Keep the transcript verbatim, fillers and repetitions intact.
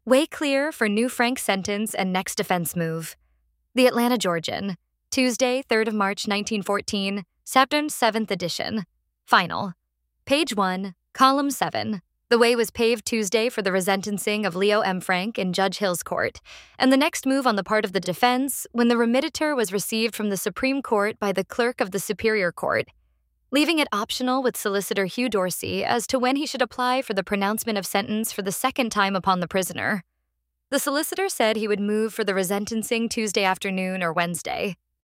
Way clear for new Frank sentence and next defense move. The Atlanta Georgian, Tuesday, third of March nineteen fourteen, September seventh edition. Final. Page one, column seven. The way was paved Tuesday for the resentencing of Leo M. Frank in Judge Hill's court, and the next move on the part of the defense when the remittiture was received from the Supreme Court by the clerk of the Superior Court, leaving it optional with Solicitor Hugh Dorsey as to when he should apply for the pronouncement of sentence for the second time upon the prisoner. The solicitor said he would move for the resentencing Tuesday afternoon or Wednesday.